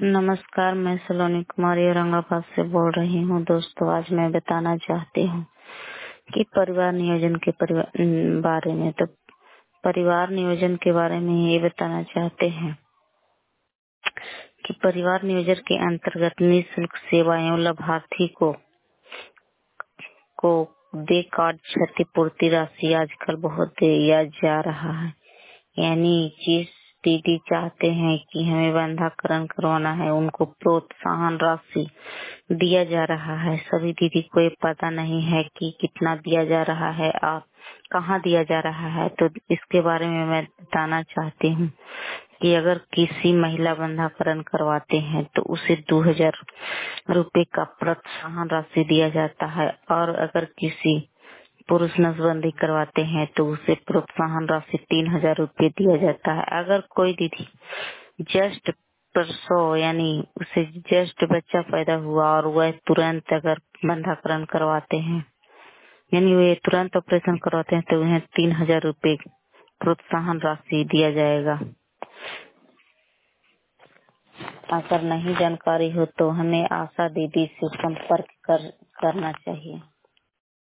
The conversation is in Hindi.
नमस्कार, मैं सलोनी कुमारी औरंगाबाद से बोल रही हूँ। दोस्तों, आज मैं बताना चाहती हूँ कि परिवार नियोजन के बारे में। तो परिवार नियोजन के बारे में ये बताना चाहते हैं कि परिवार नियोजन के अंतर्गत निःशुल्क सेवाएं लाभार्थी को दे कार्ड क्षतिपूर्ति राशि आजकल बहुत दिया जा रहा है। यानी जिस दीदी चाहते हैं कि हमें बंधाकरण करवाना है, उनको प्रोत्साहन राशि दिया जा रहा है। सभी दीदी को ये पता नहीं है कि कितना दिया जा रहा है और कहाँ दिया जा रहा है। तो इसके बारे में मैं बताना चाहती हूँ कि अगर किसी महिला बंधाकरण करवाते हैं तो उसे 2000 रुपए का प्रोत्साहन राशि दिया जाता है, और अगर किसी पुरुष नसबंदी करवाते हैं तो उसे प्रोत्साहन राशि 3000 रुपए दिया जाता है। अगर कोई दीदी जस्ट प्रसव यानी उसे जस्ट बच्चा पैदा हुआ और वह तुरंत अगर बंधाकरण करवाते हैं, यानी वे तुरंत ऑपरेशन करवाते हैं, तो उन्हें 3000 रुपए प्रोत्साहन राशि दिया जाएगा। अगर नहीं जानकारी हो तो हमें आशा दीदी से संपर्क करना चाहिए।